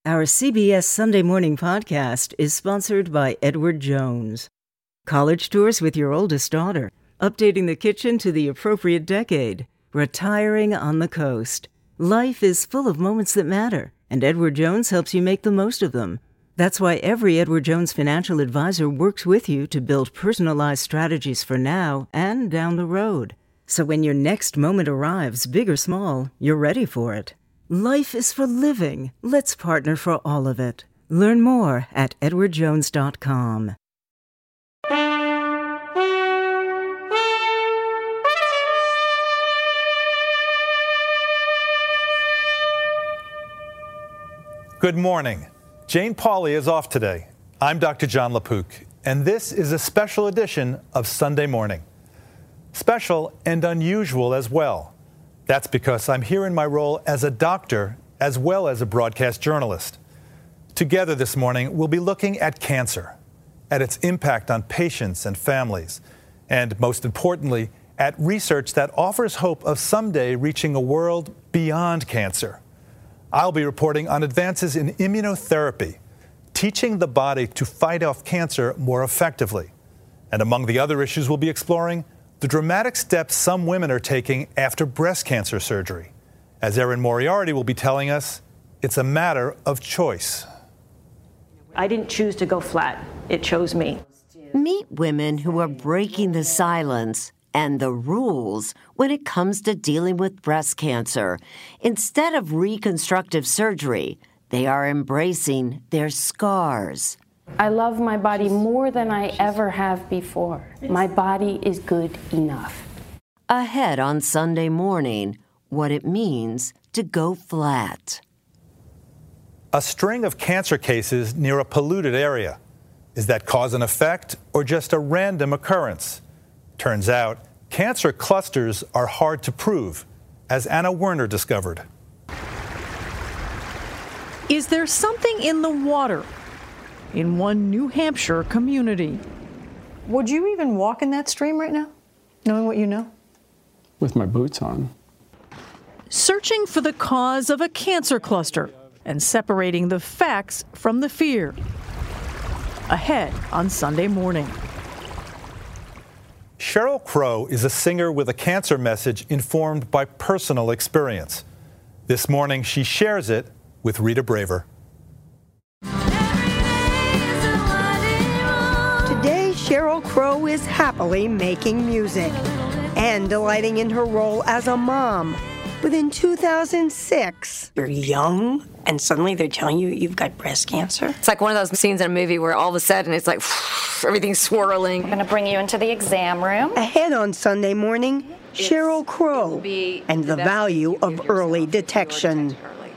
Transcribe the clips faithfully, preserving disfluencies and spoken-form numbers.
Our C B S Sunday Morning podcast is sponsored by Edward Jones. College tours with your oldest daughter, updating the kitchen to the appropriate decade, retiring on the coast. Life is full of moments that matter, and Edward Jones helps you make the most of them. That's why every Edward Jones financial advisor works with you to build personalized strategies for now and down the road. So when your next moment arrives, big or small, you're ready for it. Life is for living. Let's partner for all of it. Learn more at edward jones dot com. Good morning. Jane Pauley is off today. I'm Doctor John LaPook, and this is a special edition of Sunday Morning. Special and unusual as well. That's because I'm here in my role as a doctor as well as a broadcast journalist. Together this morning, we'll be looking at cancer, at its impact on patients and families, and most importantly, at research that offers hope of someday reaching a world beyond cancer. I'll be reporting on advances in immunotherapy, teaching the body to fight off cancer more effectively. And among the other issues we'll be exploring, the dramatic steps some women are taking after breast cancer surgery. As Erin Moriarty will be telling us, it's a matter of choice. I didn't choose to go flat. It chose me. Meet women who are breaking the silence and the rules when it comes to dealing with breast cancer. Instead of reconstructive surgery, they are embracing their scars. I love my body more than I ever have before. My body is good enough. Ahead on Sunday Morning, what it means to go flat. A string of cancer cases near a polluted area. Is that cause and effect or just a random occurrence? Turns out, cancer clusters are hard to prove, as Anna Werner discovered. Is there something in the water in one New Hampshire community? Would you even walk in that stream right now, knowing what you know? With my boots on. Searching for the cause of a cancer cluster and separating the facts from the fear. Ahead on Sunday Morning. Sheryl Crow is a singer with a cancer message informed by personal experience. This morning, she shares it with Rita Braver. Today, Sheryl Crow is happily making music and delighting in her role as a mom. But in two thousand six, you're young, and suddenly they're telling you you've got breast cancer. It's like one of those scenes in a movie where all of a sudden it's like everything's swirling. I'm going to bring you into the exam room. Ahead on Sunday Morning, it's, Sheryl Crow and the, the value of early detection.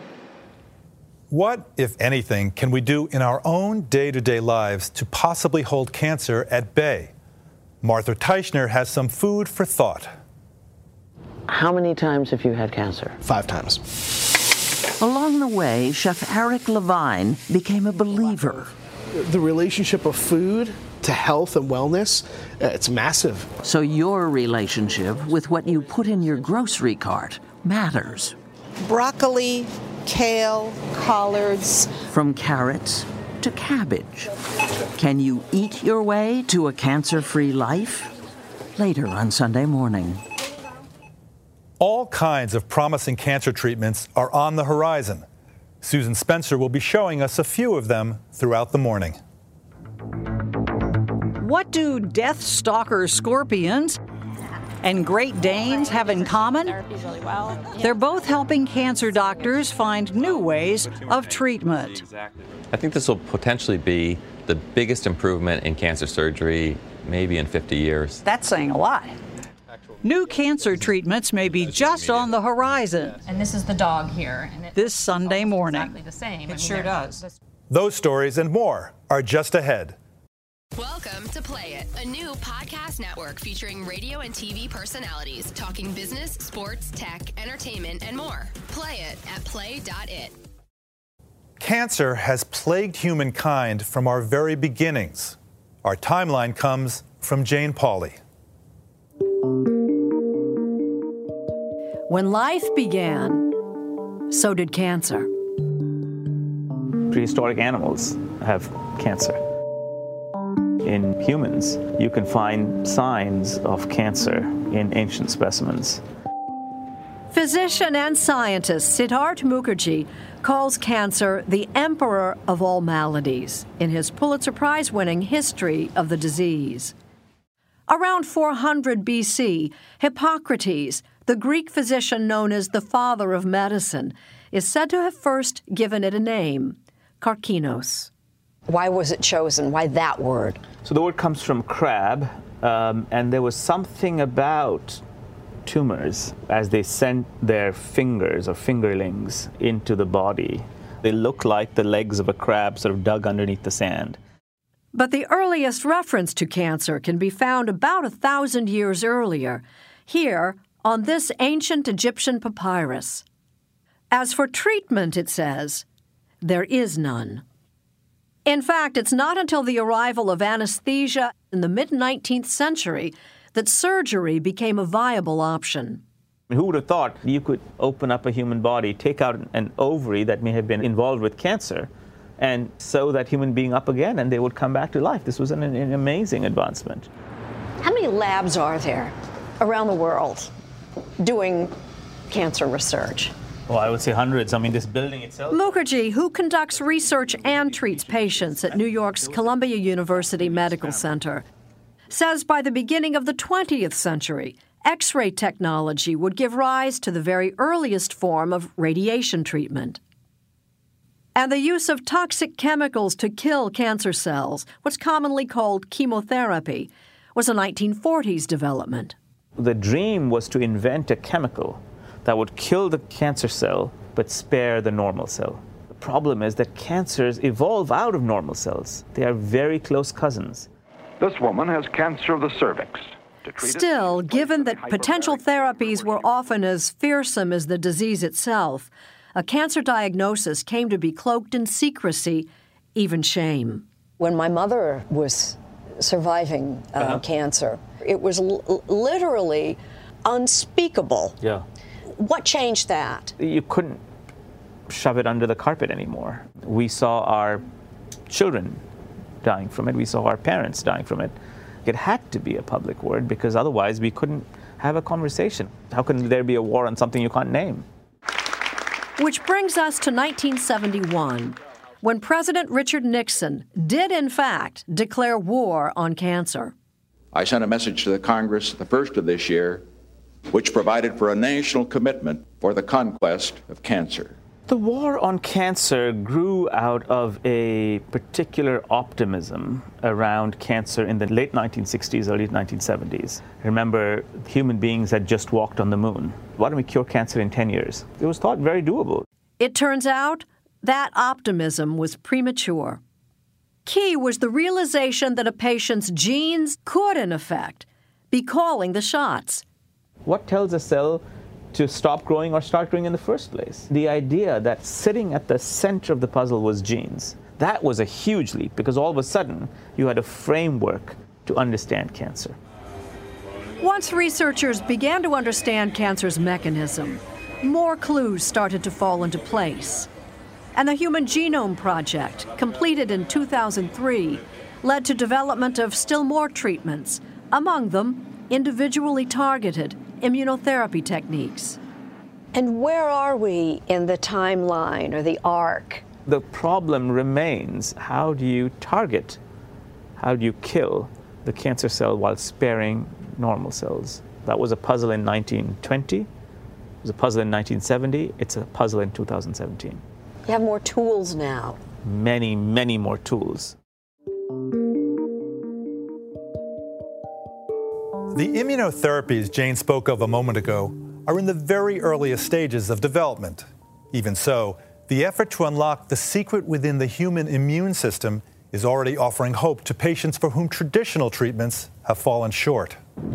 What, if anything, can we do in our own day-to-day lives to possibly hold cancer at bay? Martha Teichner has some food for thought. How many times have you had cancer? Five times. Along the way, Chef Eric Levine became a believer. The relationship of food to health and wellness, it's massive. So your relationship with what you put in your grocery cart matters. Broccoli, kale, collards. From carrots to cabbage. Can you eat your way to a cancer-free life? Later on Sunday Morning. All kinds of promising cancer treatments are on the horizon. Susan Spencer will be showing us a few of them throughout the morning. What do Death Stalker scorpions and Great Danes have in common? They're both helping cancer doctors find new ways of treatment. I think this will potentially be the biggest improvement in cancer surgery maybe in fifty years. That's saying a lot. New cancer treatments may be just on the horizon. And this is the dog here. And it this Sunday morning. Exactly the same. It I mean, sure does. Those stories and more are just ahead. Welcome to Play It, a new podcast network featuring radio and T V personalities talking business, sports, tech, entertainment, and more. Play it at play dot it. Cancer has plagued humankind from our very beginnings. Our timeline comes from Jane Pauley. When life began, so did cancer. prehistoric animals have cancer. In humans, you can find signs of cancer in ancient specimens. Physician and scientist Siddharth Mukherjee calls cancer the emperor of all maladies in his Pulitzer Prize-winning History of the Disease. Around four hundred B C, Hippocrates, the Greek physician known as the father of medicine, is said to have first given it a name, carcinos. Why was it chosen? Why that word? So the word comes from crab, um, and there was something about tumors as they sent their fingers or fingerlings into the body. They look like the legs of a crab sort of dug underneath the sand. But the earliest reference to cancer can be found about a thousand years earlier, here on this ancient Egyptian papyrus. As for treatment, it says, there is none. In fact, it's not until the arrival of anesthesia in the mid-nineteenth century that surgery became a viable option. Who would have thought you could open up a human body, take out an ovary that may have been involved with cancer, and sew that human being up again, and they would come back to life? This was an, an amazing advancement. How many labs are there around the world doing cancer research? Well, I would say hundreds. I mean, this building itself. Mukherjee, who conducts research and treats patients at New York's Columbia University Medical Center, says by the beginning of the twentieth century, X-ray technology would give rise to the very earliest form of radiation treatment. And the use of toxic chemicals to kill cancer cells, what's commonly called chemotherapy, was a nineteen forties development. The dream was to invent a chemical that would kill the cancer cell but spare the normal cell. The problem is that cancers evolve out of normal cells. They are very close cousins. This woman has cancer of the cervix. Still, given that potential therapies were often as fearsome as the disease itself, a cancer diagnosis came to be cloaked in secrecy, even shame. When my mother was surviving uh, uh-huh. cancer, it was l- literally unspeakable. Yeah. What changed that? You couldn't shove it under the carpet anymore. We saw our children dying from it. We saw our parents dying from it. It had to be a public word because otherwise we couldn't have a conversation. How can there be a war on something you can't name? Which brings us to nineteen seventy-one, when President Richard Nixon did, in fact, declare war on cancer. I sent a message to the Congress the first of this year, which provided for a national commitment for the conquest of cancer. The war on cancer grew out of a particular optimism around cancer in the late nineteen sixties, early nineteen seventies. Remember, human beings had just walked on the moon. Why don't we cure cancer in ten years? It was thought very doable. It turns out that optimism was premature. Key was the realization that a patient's genes could, in effect, be calling the shots. What tells a cell to stop growing or start growing in the first place? The idea that sitting at the center of the puzzle was genes, that was a huge leap because all of a sudden you had a framework to understand cancer. Once researchers began to understand cancer's mechanism, more clues started to fall into place. And the Human Genome Project, completed in two thousand three, led to development of still more treatments, among them individually targeted immunotherapy techniques. And where are we in the timeline or the arc? The problem remains, how do you target, how do you kill the cancer cell while sparing normal cells? That was a puzzle in nineteen twenty, it was a puzzle in nineteen seventy, it's a puzzle in two thousand seventeen. You have more tools now. Many, many more tools. The immunotherapies Jane spoke of a moment ago are in the very earliest stages of development. Even so, the effort to unlock the secret within the human immune system is already offering hope to patients for whom traditional treatments have fallen short.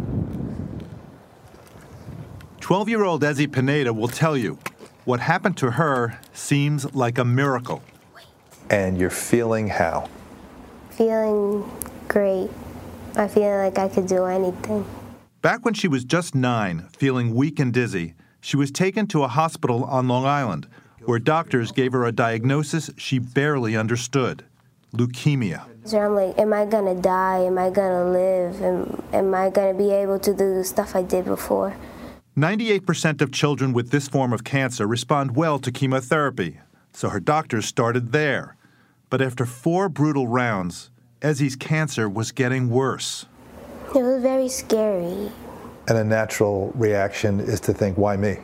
twelve-year-old Ezzy Pineda will tell you what happened to her seems like a miracle. And you're feeling how? Feeling great. I feel like I could do anything. Back when she was just nine, feeling weak and dizzy, she was taken to a hospital on Long Island, where doctors gave her a diagnosis she barely understood: leukemia. So I'm like, am I gonna die? Am I gonna live? Am, am I gonna be able to do the stuff I did before? ninety-eight percent of children with this form of cancer respond well to chemotherapy, so her doctors started there. But after four brutal rounds, Ezzy's cancer was getting worse. It was very scary. And a natural reaction is to think, why me?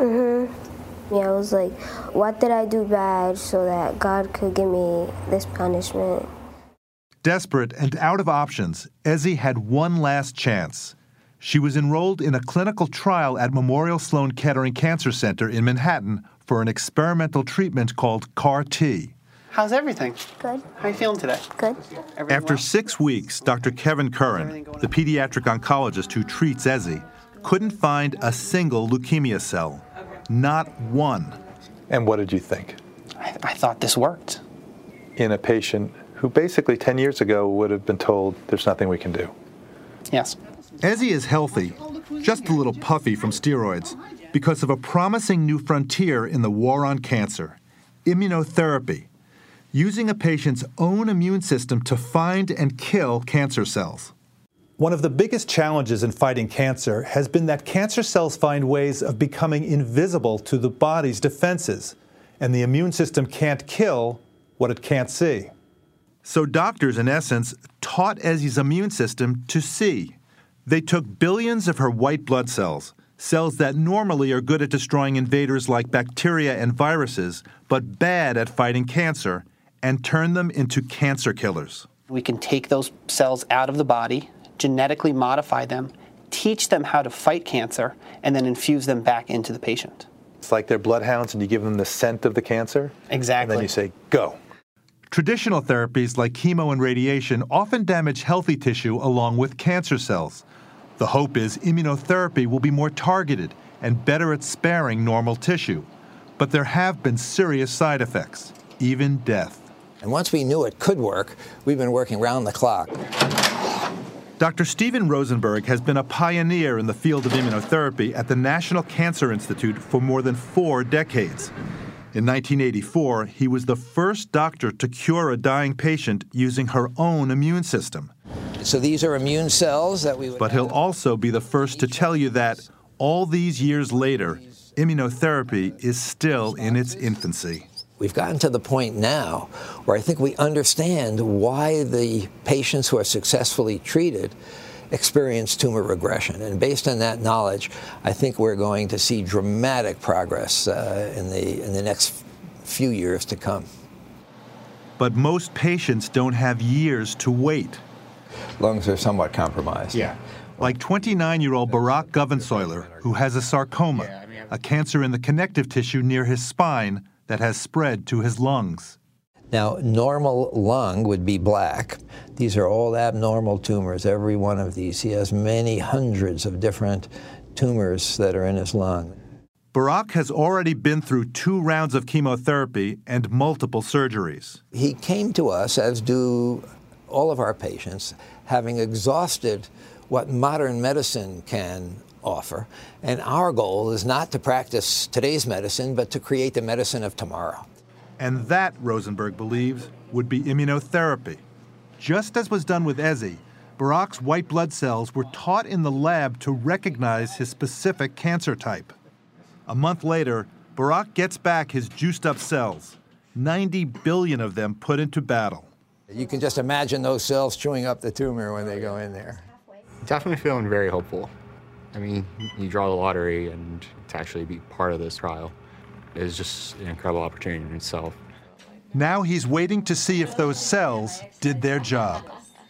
Mm-hmm. Yeah, I was like, what did I do bad so that God could give me this punishment? Desperate and out of options, Ezzy had one last chance. She was enrolled in a clinical trial at Memorial Sloan Kettering Cancer Center in Manhattan for an experimental treatment called C A R T. How's everything? Good. How are you feeling today? Good. Everything After well? six weeks, Doctor Kevin Curran, the pediatric oncologist who treats Ezzy, couldn't find a single leukemia cell. Not one. And what did you think? I, I thought this worked. In a patient who basically ten years ago would have been told there's nothing we can do. Yes. Ezzy is healthy, just a little puffy from steroids, because of a promising new frontier in the war on cancer: immunotherapy, using a patient's own immune system to find and kill cancer cells. One of the biggest challenges in fighting cancer has been that cancer cells find ways of becoming invisible to the body's defenses, and the immune system can't kill what it can't see. So doctors, in essence, taught Ezzy's immune system to see. They took billions of her white blood cells, cells that normally are good at destroying invaders like bacteria and viruses, but bad at fighting cancer, and turned them into cancer killers. We can take those cells out of the body, genetically modify them, teach them how to fight cancer, and then infuse them back into the patient. It's like they're bloodhounds and you give them the scent of the cancer. Exactly. And then you say, go. Traditional therapies like chemo and radiation often damage healthy tissue along with cancer cells. The hope is immunotherapy will be more targeted and better at sparing normal tissue. But there have been serious side effects, even death. And once we knew it could work, we've been working round the clock. Doctor Steven Rosenberg has been a pioneer in the field of immunotherapy at the National Cancer Institute for more than four decades. In nineteen eighty-four, he was the first doctor to cure a dying patient using her own immune system. So these are immune cells that we would But he'll also be the first to tell you that, all these years later, immunotherapy is still in its infancy. We've gotten to the point now where I think we understand why the patients who are successfully treated experience tumor regression. And based on that knowledge, I think we're going to see dramatic progress uh, in the in the next few years to come. But most patients don't have years to wait. Lungs are somewhat compromised. Yeah. Like twenty-nine-year-old Barack Govensoiler, who has a sarcoma, a cancer in the connective tissue near his spine that has spread to his lungs. Now, normal lung would be black. These are all abnormal tumors, every one of these. He has many hundreds of different tumors that are in his lung. Barack has already been through two rounds of chemotherapy and multiple surgeries. He came to us, as do all of our patients, having exhausted what modern medicine can offer. And our goal is not to practice today's medicine, but to create the medicine of tomorrow. And that, Rosenberg believes, would be immunotherapy. Just as was done with Ezzy, Barack's white blood cells were taught in the lab to recognize his specific cancer type. A month later, Barack gets back his juiced-up cells, ninety billion of them put into battle. You can just imagine those cells chewing up the tumor when they go in there. Definitely feeling very hopeful. I mean, you draw the lottery, and to actually be part of this trial is just an incredible opportunity in itself. Now he's waiting to see if those cells did their job.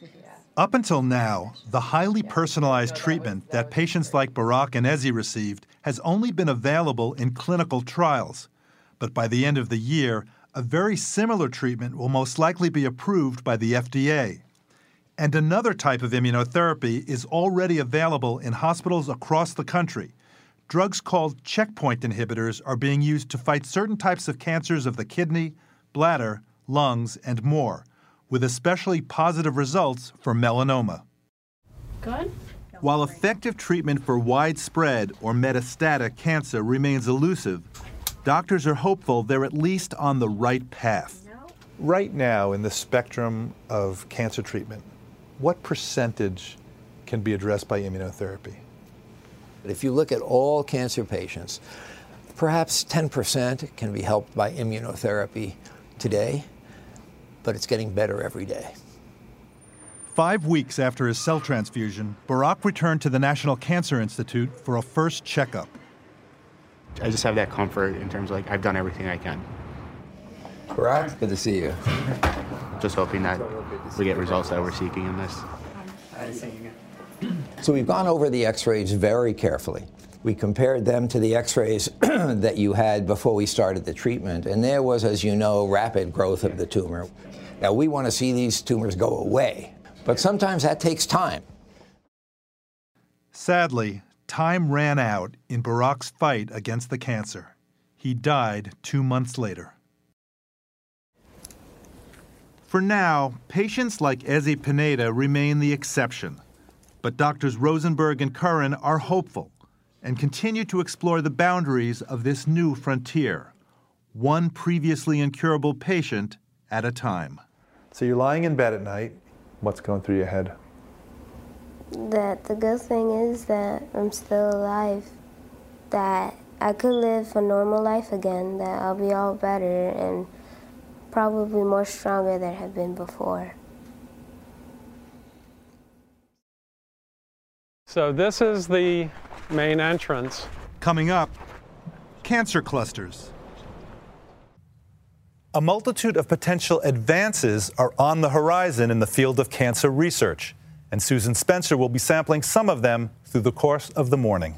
Up until now, the highly personalized treatment that patients like Barack and Ezzy received has only been available in clinical trials. But by the end of the year, a very similar treatment will most likely be approved by the F D A. And another type of immunotherapy is already available in hospitals across the country. Drugs called checkpoint inhibitors are being used to fight certain types of cancers of the kidney, bladder, lungs, and more, with especially positive results for melanoma. Good. While effective treatment for widespread or metastatic cancer remains elusive, doctors are hopeful they're at least on the right path. Right now, in the spectrum of cancer treatment, what percentage can be addressed by immunotherapy? If you look at all cancer patients, perhaps ten percent can be helped by immunotherapy today, but it's getting better every day. Five weeks after his cell transfusion, Barack returned to the National Cancer Institute for a first checkup. I just have that comfort in terms of like I've done everything I can. Barack, good to see you. Just hoping that we get results that we're seeking in this. So we've gone over the x-rays very carefully. We compared them to the x-rays that you had before we started the treatment, and there was, as you know, rapid growth of the tumor. Now, we want to see these tumors go away, but sometimes that takes time. Sadly, time ran out in Barack's fight against the cancer. He died two months later. For now, patients like Ezzy Pineda remain the exception. But Doctors Rosenberg and Curran are hopeful and continue to explore the boundaries of this new frontier, one previously incurable patient at a time. So you're lying in bed at night. What's going through your head? That the good thing is that I'm still alive, that I could live a normal life again, that I'll be all better and probably more stronger than I have been before. So this is the main entrance. Coming up, cancer clusters. A multitude of potential advances are on the horizon in the field of cancer research, and Susan Spencer will be sampling some of them through the course of the morning.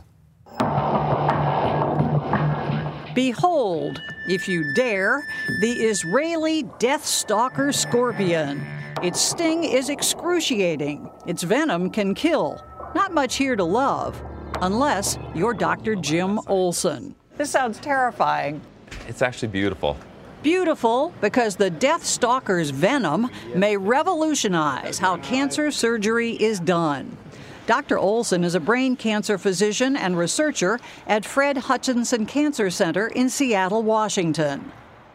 Behold, if you dare, the Israeli Death Stalker scorpion. Its sting is excruciating. Its venom can kill. Not much here to love, unless you're Doctor Jim Olson. This sounds terrifying. It's actually beautiful. Beautiful because the Death Stalker's venom may revolutionize how cancer surgery is done. Doctor Olson is a brain cancer physician and researcher at Fred Hutchinson Cancer Center in Seattle, Washington.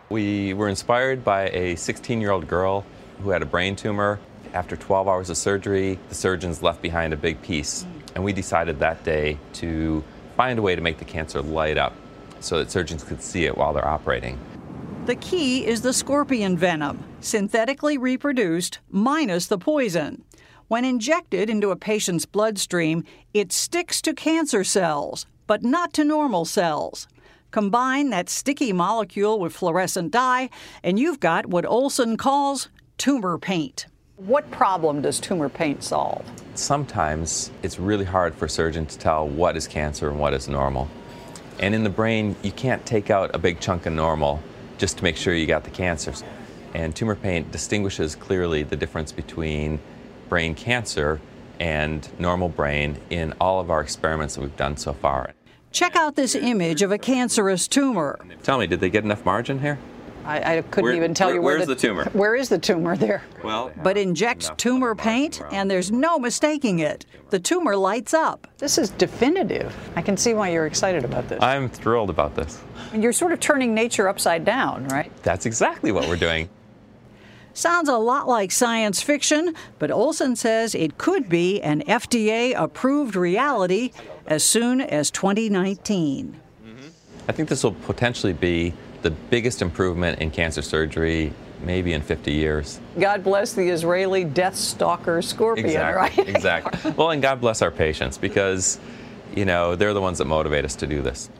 We were inspired by a sixteen-year-old girl who had a brain tumor. After twelve hours of surgery, the surgeons left behind a big piece, and we decided that day to find a way to make the cancer light up so that surgeons could see it while they're operating. The key is the scorpion venom, synthetically reproduced minus the poison. When injected into a patient's bloodstream, it sticks to cancer cells, but not to normal cells. Combine that sticky molecule with fluorescent dye, and you've got what Olson calls tumor paint. What problem does tumor paint solve? Sometimes it's really hard for a surgeon to tell what is cancer and what is normal. And in the brain, you can't take out a big chunk of normal just to make sure you got the cancers. And tumor paint distinguishes clearly the difference between brain cancer and normal brain in all of our experiments that we've done so far. Check out this image of a cancerous tumor. Tell me, did they get enough margin here? I, I couldn't Where, even tell where, you where where's the, the tumor. Where is the tumor there? Well, but inject tumor paint, and there's no mistaking it. The tumor lights up. This is definitive. I can see why you're excited about this. I'm thrilled about this. You're sort of turning nature upside down, right? That's exactly what we're doing. Sounds a lot like science fiction, but Olson says it could be an F D A-approved reality as soon as twenty nineteen. Mm-hmm. I think this will potentially be the biggest improvement in cancer surgery maybe in fifty years. God bless the Israeli Death Stalker scorpion, exactly, right? Exactly. Well, and God bless our patients because, you know, they're the ones that motivate us to do this.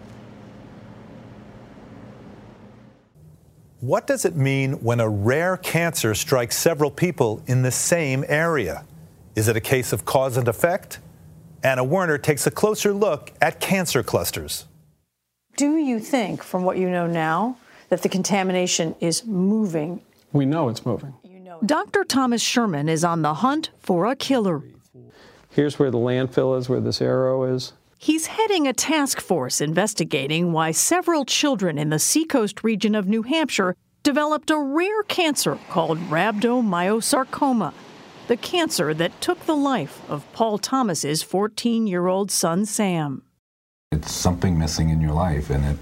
What does it mean when a rare cancer strikes several people in the same area? Is it a case of cause and effect? Anna Werner takes a closer look at cancer clusters. Do you think, from what you know now, that the contamination is moving? We know it's moving. Doctor Thomas Sherman is on the hunt for a killer. Here's where the landfill is, where this arrow is. He's heading a task force investigating why several children in the Seacoast region of New Hampshire developed a rare cancer called rhabdomyosarcoma, the cancer that took the life of Paul Thomas's fourteen-year-old son, Sam. It's something missing in your life, and it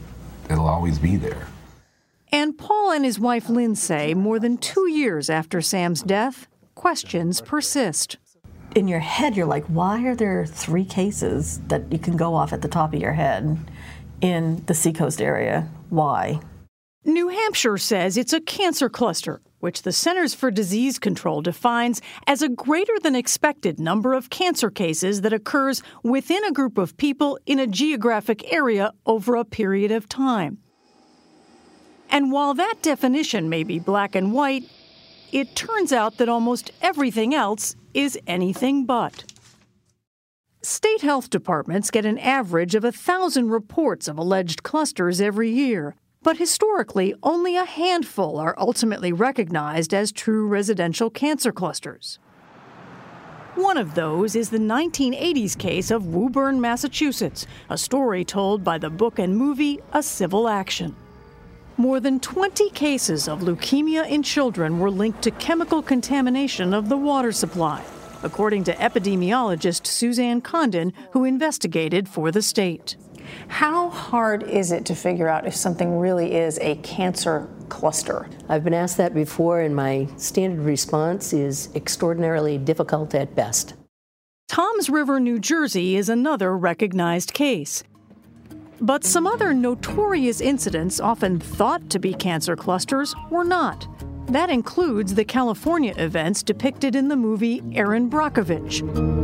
it'll always be there. And Paul and his wife Lynn say more than two years after Sam's death, questions persist. In your head, you're like, why are there three cases that you can go off at the top of your head in the Seacoast area? Why? New Hampshire says it's a cancer cluster, which the Centers for Disease Control defines as a greater than expected number of cancer cases that occurs within a group of people in a geographic area over a period of time. And while that definition may be black and white, it turns out that almost everything else is anything but. State health departments get an average of a thousand reports of alleged clusters every year, but historically only a handful are ultimately recognized as true residential cancer clusters. One of those is the nineteen eighties case of Woburn, Massachusetts, a story told by the book and movie A Civil Action. More than twenty cases of leukemia in children were linked to chemical contamination of the water supply, according to epidemiologist Suzanne Condon, who investigated for the state. How hard is it to figure out if something really is a cancer cluster? I've been asked that before, and my standard response is extraordinarily difficult at best. Toms River, New Jersey is another recognized case. But some other notorious incidents, often thought to be cancer clusters, were not. That includes the California events depicted in the movie Erin Brockovich.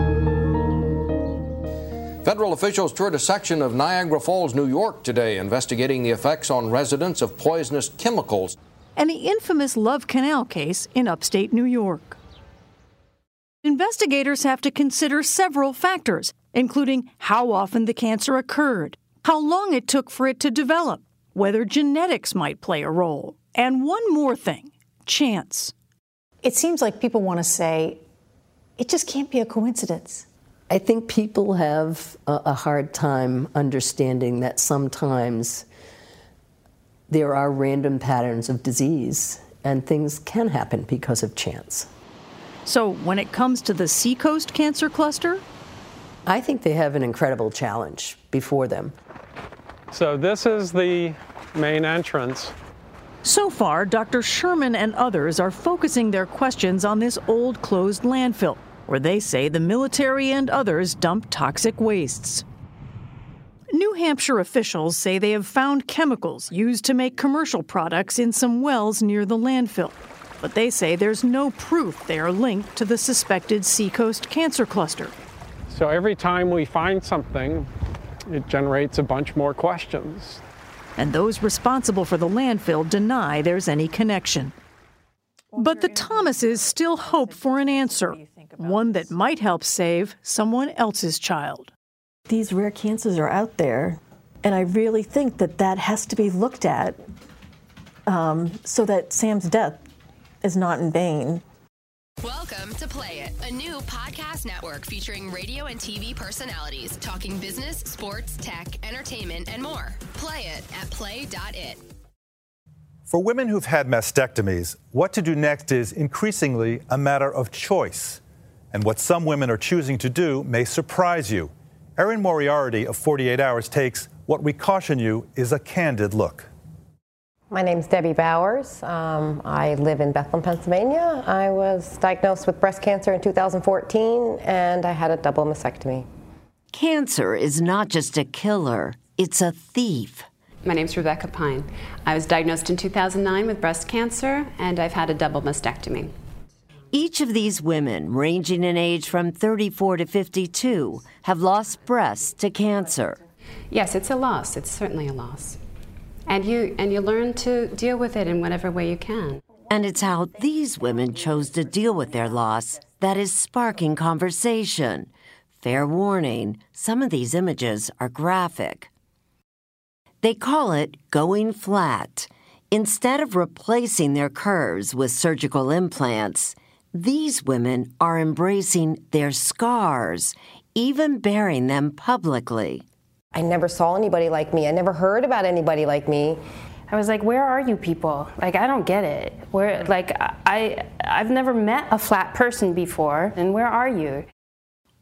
Federal officials toured a section of Niagara Falls, New York today, investigating the effects on residents of poisonous chemicals. And the infamous Love Canal case in upstate New York. Investigators have to consider several factors, including how often the cancer occurred, how long it took for it to develop, whether genetics might play a role, and one more thing, chance. It seems like people want to say, it just can't be a coincidence. I think people have a, a hard time understanding that sometimes there are random patterns of disease and things can happen because of chance. So when it comes to the Seacoast Cancer Cluster? I think they have an incredible challenge before them. So this is the main entrance. So far, Doctor Sherman and others are focusing their questions on this old closed landfill, where they say the military and others dump toxic wastes. New Hampshire officials say they have found chemicals used to make commercial products in some wells near the landfill, but they say there's no proof they are linked to the suspected Seacoast Cancer Cluster. So every time we find something, it generates a bunch more questions. And those responsible for the landfill deny there's any connection. But the Thomases still hope for an answer, one that might help save someone else's child. These rare cancers are out there, and I really think that that has to be looked at um, so that Sam's death is not in vain. Welcome to Play It, a new podcast network featuring radio and T V personalities talking business, sports, tech, entertainment, and more. Play it at play dot it. For women who've had mastectomies, what to do next is increasingly a matter of choice. And what some women are choosing to do may surprise you. Erin Moriarty of forty-eight hours takes what we caution you is a candid look. My name's Debbie Bowers. Um, I live in Bethlehem, Pennsylvania. I was diagnosed with breast cancer in two thousand fourteen, and I had a double mastectomy. Cancer is not just a killer, it's a thief. My name's Rebecca Pine. I was diagnosed in two thousand nine with breast cancer, and I've had a double mastectomy. Each of these women, ranging in age from thirty-four to fifty-two, have lost breasts to cancer. Yes, it's a loss. It's certainly a loss. And you and you learn to deal with it in whatever way you can. And it's how these women chose to deal with their loss that is sparking conversation. Fair warning, some of these images are graphic. They call it going flat. Instead of replacing their curves with surgical implants, these women are embracing their scars, even bearing them publicly. I never saw anybody like me. I never heard about anybody like me. I was like, where are you people? Like, I don't get it. Where, like, I, I've never met a flat person before, and where are you?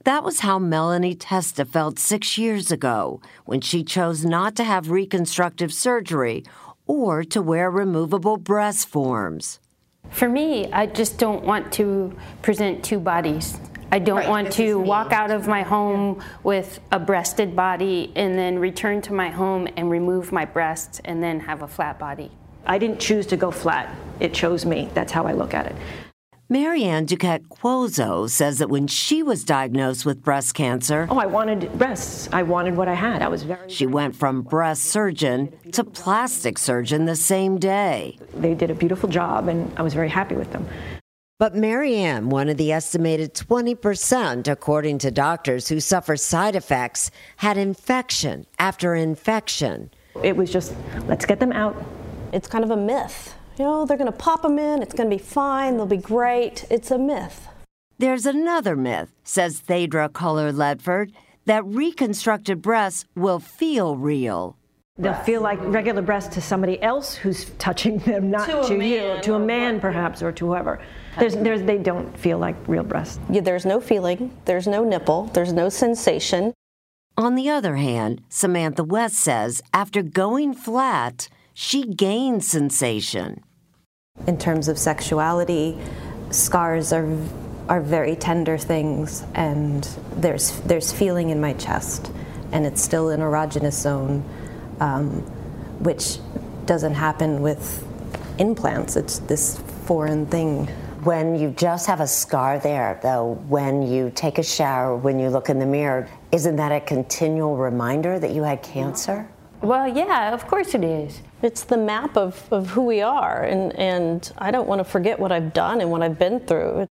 That was how Melanie Testa felt six years ago when she chose not to have reconstructive surgery or to wear removable breast forms. For me, I just don't want to present two bodies. I don't Right, want this to is me. walk out of my home with a breasted body and then return to my home and remove my breasts and then have a flat body. I didn't choose to go flat. It chose me. That's how I look at it. Marianne Duquette Quozo says that when she was diagnosed with breast cancer, Oh, I wanted breasts. I wanted what I had. I was very... she went from breast surgeon to plastic surgeon the same day. They did a beautiful job, and I was very happy with them. But Marianne, one of the estimated twenty percent, according to doctors who suffer side effects, had infection after infection. It was just, let's get them out. It's kind of a myth. You know, they're going to pop them in, it's going to be fine, they'll be great. It's a myth. There's another myth, says Thedra Culler-Ledford, that reconstructed breasts will feel real. They'll feel like regular breasts to somebody else who's touching them, not To a to, you, man to a or man what? perhaps, or to whoever. There's, there's, they don't feel like real breasts. Yeah, there's no feeling, there's no nipple, there's no sensation. On the other hand, Samantha West says after going flat, she gained sensation. In terms of sexuality, scars are are very tender things, and there's there's feeling in my chest, and it's still an erogenous zone, um, which doesn't happen with implants. It's this foreign thing. When you just have a scar there, though, when you take a shower, when you look in the mirror, isn't that a continual reminder that you had cancer? Well, yeah, of course it is. It's the map of, of who we are, and, and I don't want to forget what I've done and what I've been through.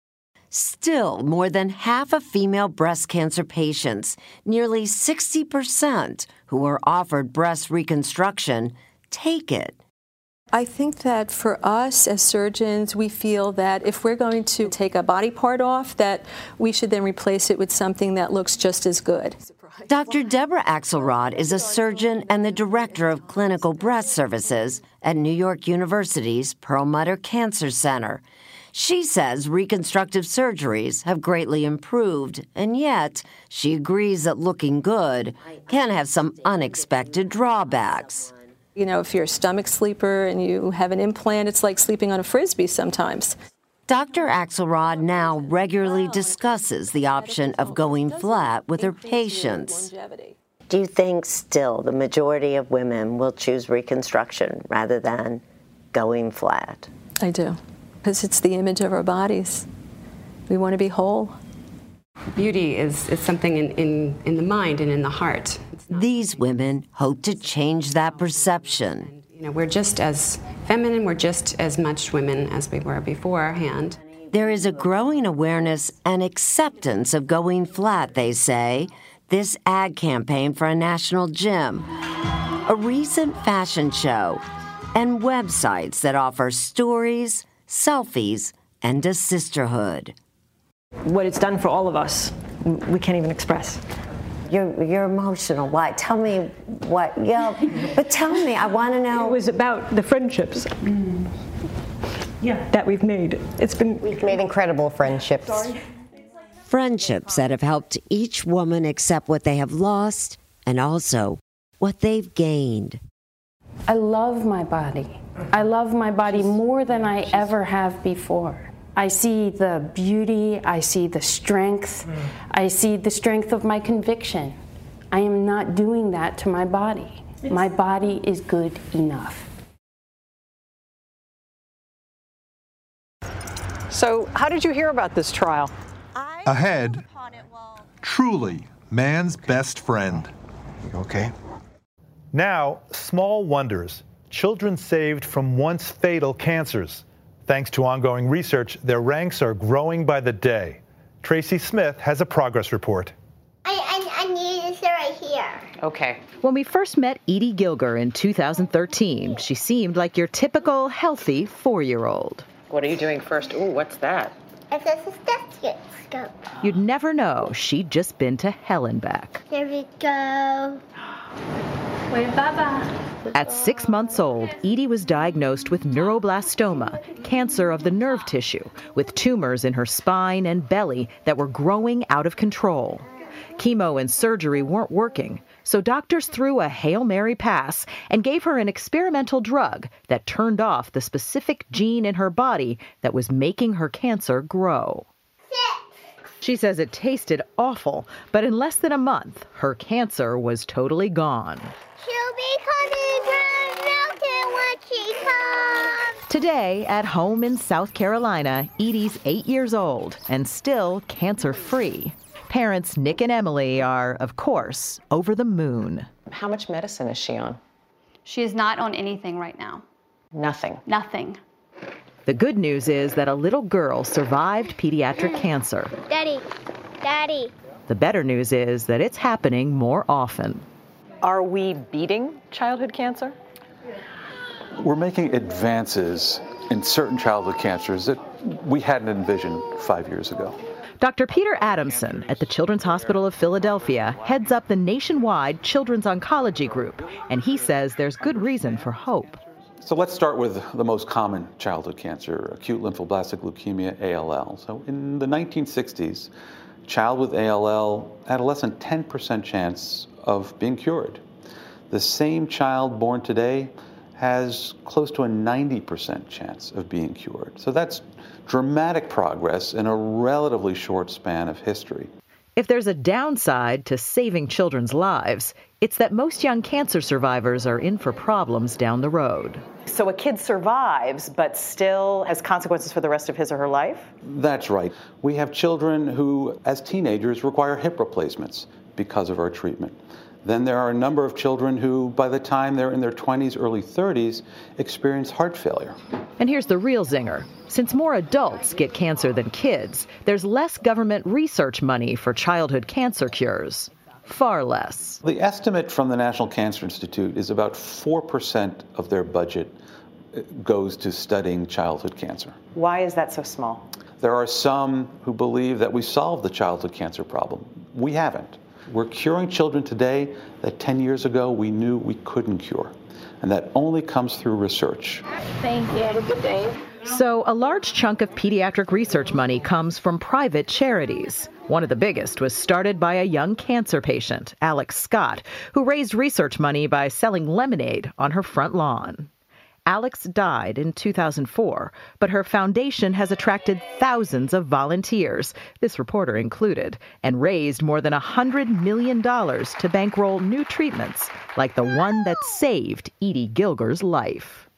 Still, more than half of female breast cancer patients, nearly sixty percent who are offered breast reconstruction, take it. I think that for us as surgeons, we feel that if we're going to take a body part off, that we should then replace it with something that looks just as good. Doctor Deborah Axelrod is a surgeon and the director of clinical breast services at New York University's Perlmutter Cancer Center. She says reconstructive surgeries have greatly improved, and yet she agrees that looking good can have some unexpected drawbacks. You know, if you're a stomach sleeper and you have an implant, it's like sleeping on a Frisbee sometimes. Doctor Axelrod now regularly discusses the option of going flat with her patients. Do you think still the majority of women will choose reconstruction rather than going flat? I do, because it's the image of our bodies. We want to be whole. Beauty is, is something in, in, in the mind and in the heart. These women hope to change that perception. You know, we're just as feminine, we're just as much women as we were beforehand. There is a growing awareness and acceptance of going flat, they say. This ad campaign for a national gym, a recent fashion show, and websites that offer stories, selfies, and a sisterhood. What it's done for all of us, we can't even express. You're, you're emotional. Why? Tell me what, yeah, but tell me, I want to know. It was about the friendships mm. yeah, that we've made. It's been... We've made incredible friendships. Sorry. Friendships that have helped each woman accept what they have lost and also what they've gained. I love my body. I love my body more than I ever have before. I see the beauty, I see the strength, mm. I see the strength of my conviction. I am not doing that to my body. Yes. My body is good enough. So, how did you hear about this trial? Ahead, truly man's best friend. Okay. Now, small wonders. Children saved from once fatal cancers. Thanks to ongoing research, their ranks are growing by the day. Tracy Smith has a progress report. I, I, I need this right here. Okay. When we first met Edie Gilger in two thousand thirteen, she seemed like your typical healthy four-year-old. What are you doing first? Ooh, what's that? It's a stethoscope. You'd never know she'd just been to hell and back. There we go. Wait, Baba. At six months old, Edie was diagnosed with neuroblastoma, cancer of the nerve tissue, with tumors in her spine and belly that were growing out of control. Chemo and surgery weren't working, so doctors threw a Hail Mary pass and gave her an experimental drug that turned off the specific gene in her body that was making her cancer grow. She says it tasted awful, but in less than a month, her cancer was totally gone. She'll be coming from Milton when she comes. Today, at home in South Carolina, Edie's eight years old and still cancer-free. Parents Nick and Emily are, of course, over the moon. How much medicine is she on? She is not on anything right now. Nothing. Nothing. The good news is that a little girl survived pediatric cancer. Daddy, Daddy. The better news is that it's happening more often. Are we beating childhood cancer? We're making advances in certain childhood cancers that we hadn't envisioned five years ago. Doctor Peter Adamson at the Children's Hospital of Philadelphia heads up the nationwide Children's Oncology Group, and he says there's good reason for hope. So let's start with the most common childhood cancer, acute lymphoblastic leukemia, A L L. So in the nineteen sixties, a child with A L L had a less than ten percent chance of being cured. The same child born today has close to a ninety percent chance of being cured. So that's dramatic progress in a relatively short span of history. If there's a downside to saving children's lives, it's that most young cancer survivors are in for problems down the road. So a kid survives, but still has consequences for the rest of his or her life? That's right. We have children who, as teenagers, require hip replacements because of our treatment. Then there are a number of children who, by the time they're in their twenties, early thirties, experience heart failure. And here's the real zinger. Since more adults get cancer than kids, there's less government research money for childhood cancer cures. Far less. The estimate from the National Cancer Institute is about four percent of their budget goes to studying childhood cancer. Why is that so small? There are some who believe that we solved the childhood cancer problem. We haven't. We're curing children today that ten years ago we knew we couldn't cure. And that only comes through research. Thank you. Have a good day. So a large chunk of pediatric research money comes from private charities. One of the biggest was started by a young cancer patient, Alex Scott, who raised research money by selling lemonade on her front lawn. Alex died in two thousand four, but her foundation has attracted thousands of volunteers, this reporter included, and raised more than one hundred million dollars to bankroll new treatments like the one that saved Edie Gilger's life.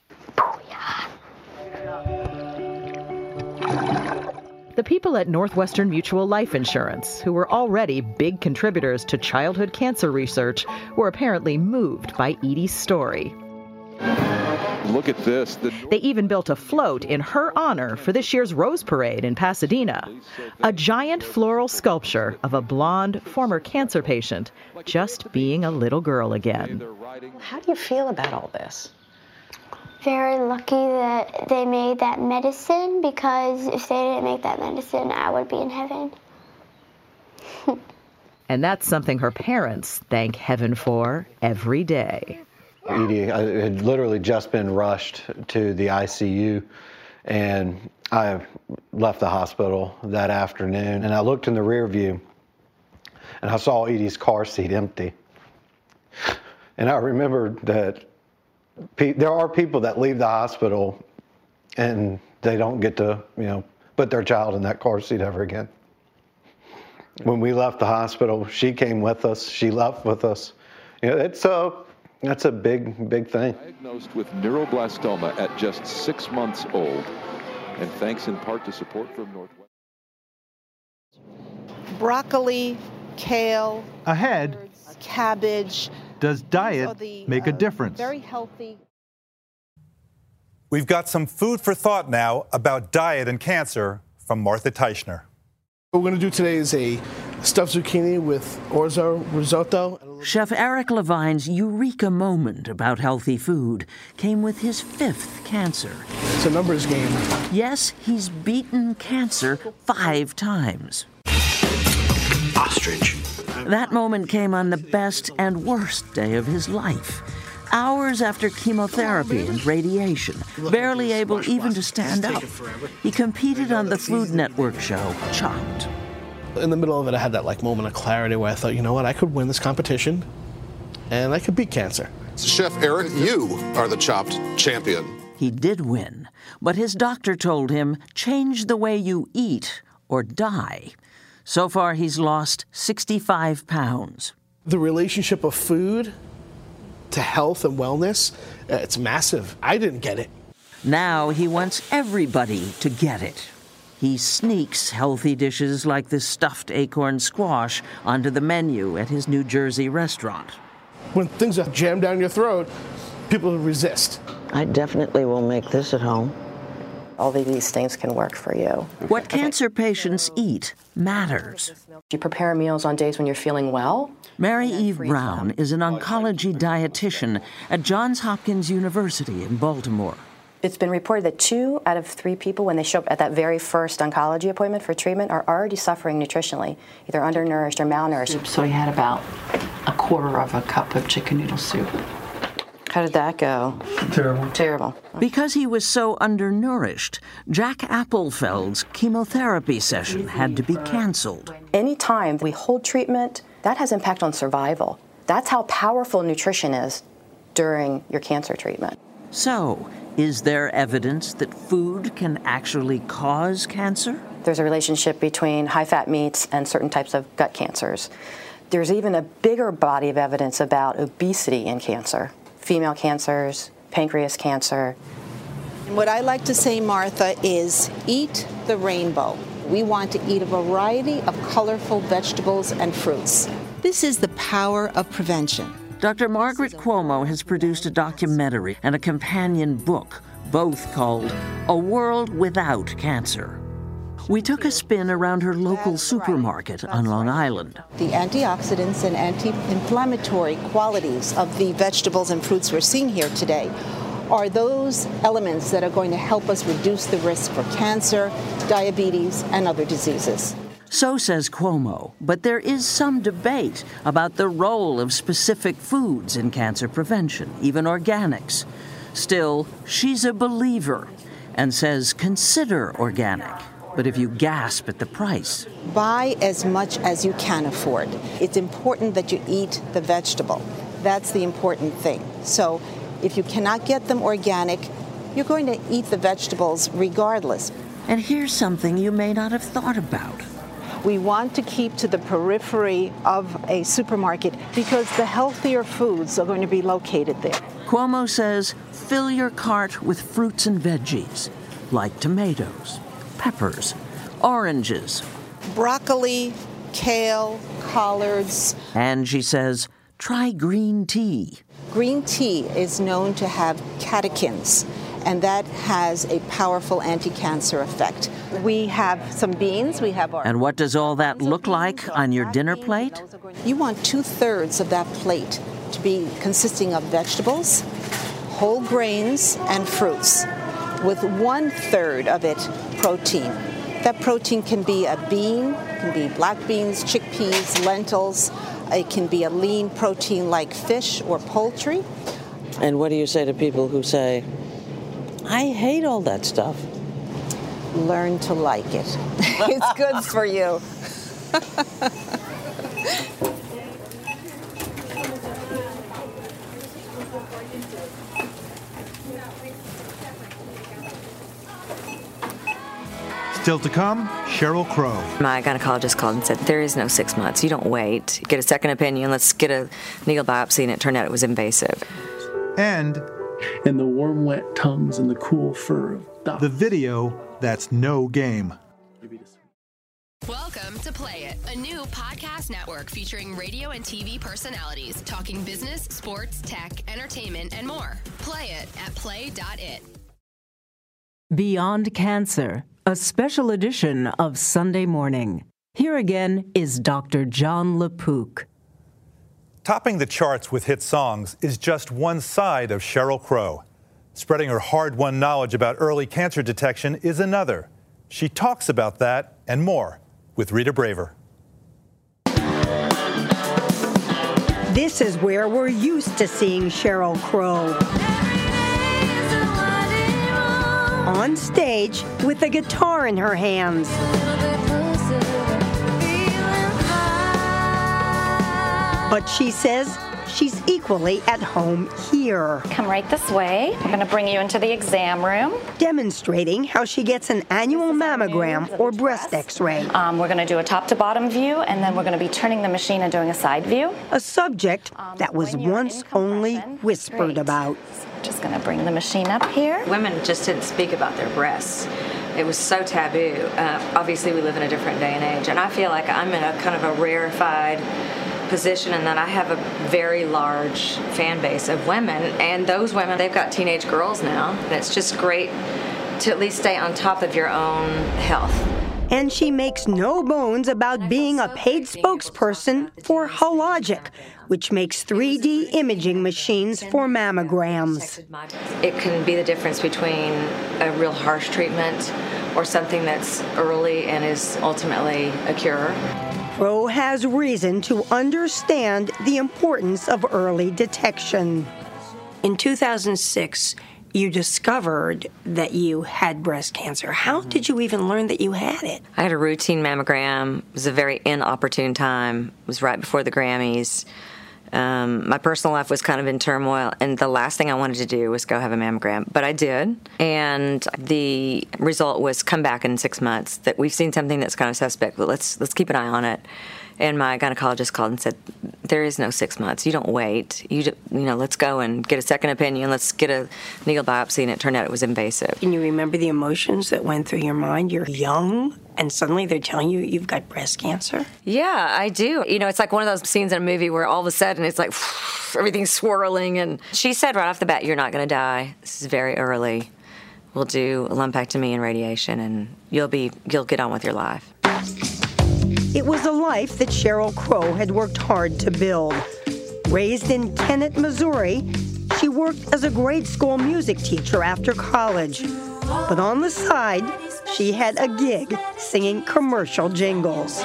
The people at Northwestern Mutual Life Insurance, who were already big contributors to childhood cancer research, were apparently moved by Edie's story. Look at this. The... They even built a float in her honor for this year's Rose Parade in Pasadena. A giant floral sculpture of a blonde former cancer patient just being a little girl again. How do you feel about all this? Very lucky that they made that medicine, because if they didn't make that medicine, I would be in heaven. And that's something her parents thank heaven for every day. Edie had literally just been rushed to the I C U, and I left the hospital that afternoon, and I looked in the rear view, and I saw Edie's car seat empty. And I remembered that pe- there are people that leave the hospital and they don't get to, you know, put their child in that car seat ever again. When we left the hospital, she came with us. She left with us. You know, it's a That's a big, big thing. Diagnosed with neuroblastoma at just six months old, and thanks in part to support from Northwest. Broccoli, kale, Ahead, cabbage. does diet the, make a uh, difference? Very healthy. We've got some food for thought now about diet and cancer from Martha Teichner. What we're going to do today is a stuffed zucchini with orzo risotto. Chef Eric Levine's eureka moment about healthy food came with his fifth cancer. It's a numbers game. Yes, he's beaten cancer five times. Ostrich. That moment came on the best and worst day of his life. Hours after chemotherapy and radiation, barely able even to stand up. He competed on the Food Network show, Chopped. In the middle of it, I had that like moment of clarity where I thought, you know what, I could win this competition and I could beat cancer. Chef Eric, you are the Chopped champion. He did win, but his doctor told him, change the way you eat or die. So far, he's lost sixty-five pounds. The relationship of food to health and wellness, uh, it's massive. I didn't get it. Now he wants everybody to get it. He sneaks healthy dishes like this stuffed acorn squash onto the menu at his New Jersey restaurant. When things are jammed down your throat, people resist. I definitely will make this at home. All of these things can work for you. What cancer patients eat matters. Do you prepare meals on days when you're feeling well? Mary Eve Brown is an oncology dietitian at Johns Hopkins University in Baltimore. It's been reported that two out of three people, when they show up at that very first oncology appointment for treatment, are already suffering nutritionally, either undernourished or malnourished. So he had about a quarter of a cup of chicken noodle soup. How did that go? Terrible. Terrible. Because he was so undernourished, Jack Appelfeld's chemotherapy session had to be canceled. Anytime we hold treatment, that has impact on survival. That's how powerful nutrition is during your cancer treatment. So, is there evidence that food can actually cause cancer? There's a relationship between high-fat meats and certain types of gut cancers. There's even a bigger body of evidence about obesity in cancer. Female cancers, pancreas cancer. And what I like to say, Martha, is eat the rainbow. We want to eat a variety of colorful vegetables and fruits. This is the power of prevention. Doctor Margaret Cuomo has produced a documentary and a companion book, both called A World Without Cancer. We took a spin around her local supermarket on Long Island. The antioxidants and anti-inflammatory qualities of the vegetables and fruits we're seeing here today are those elements that are going to help us reduce the risk for cancer, diabetes, and other diseases. So says Cuomo, but there is some debate about the role of specific foods in cancer prevention, even organics. Still, she's a believer and says consider organic. But if you gasp at the price, buy as much as you can afford. It's important that you eat the vegetable. That's the important thing. So if you cannot get them organic, you're going to eat the vegetables regardless. And here's something you may not have thought about. We want to keep to the periphery of a supermarket because the healthier foods are going to be located there. Cuomo says fill your cart with fruits and veggies, like tomatoes, peppers, oranges, broccoli, kale, collards. And she says, try green tea. Green tea is known to have catechins, and that has a powerful anti-cancer effect. We have some beans, we have our... And what does all that look like on your dinner plate? You want two-thirds of that plate to be consisting of vegetables, whole grains, and fruits, with one-third of it protein. That protein can be a bean, can be black beans, chickpeas, lentils. It can be a lean protein like fish or poultry. And what do you say to people who say, I hate all that stuff? Learn to like it. It's good for you. Still to come, Sheryl Crow. My gynecologist called and said, there is no six months. You don't wait. Get a second opinion. Let's get a needle biopsy. And it turned out it was invasive. And... And the warm, wet tongues and the cool fur of dogs. The video that's no game. Welcome to Play It, a new podcast network featuring radio and T V personalities talking business, sports, tech, entertainment, and more. Play it at play dot it. Beyond Cancer, a special edition of Sunday Morning. Here again is Doctor John LaPook. Topping the charts with hit songs is just one side of Sheryl Crow. Spreading her hard-won knowledge about early cancer detection is another. She talks about that and more with Rita Braver. This is where we're used to seeing Sheryl Crow. On stage with a guitar in her hands. But she says she's equally at home here. Come right this way. We're going to bring you into the exam room. Demonstrating how she gets an annual mammogram or breast x-ray. Um, we're going to do a top to bottom view, and then we're going to be turning the machine and doing a side view. A subject that was once only whispered about. Just going to bring the machine up here. Women just didn't speak about their breasts. It was so taboo. Uh, obviously, we live in a different day and age, and I feel like I'm in a kind of a rarefied position in that I have a very large fan base of women, and those women, they've got teenage girls now, and it's just great to at least stay on top of your own health. And she makes no bones about being a paid spokesperson for Hologic, which makes three D imaging machines for mammograms. It can be the difference between a real harsh treatment or something that's early and is ultimately a cure. Crow has reason to understand the importance of early detection. In two thousand six, you discovered that you had breast cancer. How did you even learn that you had it? I had a routine mammogram. It was a very inopportune time. It was right before the Grammys. Um, my personal life was kind of in turmoil, and the last thing I wanted to do was go have a mammogram, but I did, and the result was come back in six months. That we've seen something that's kind of suspect, but let's let's keep an eye on it. And my gynecologist called and said, there is no six months. You don't wait. You you know, let's go and get a second opinion. Let's get a needle biopsy, and it turned out it was invasive. Can you remember the emotions that went through your mind? You're young, and suddenly they're telling you you've got breast cancer? Yeah, I do. You know, it's like one of those scenes in a movie where all of a sudden it's like everything's swirling. And she said right off the bat, you're not going to die. This is very early. We'll do a lumpectomy and radiation, and you'll be you'll get on with your life. It was a life that Sheryl Crow had worked hard to build. Raised in Kennett, Missouri, she worked as a grade school music teacher after college. But on the side, she had a gig singing commercial jingles.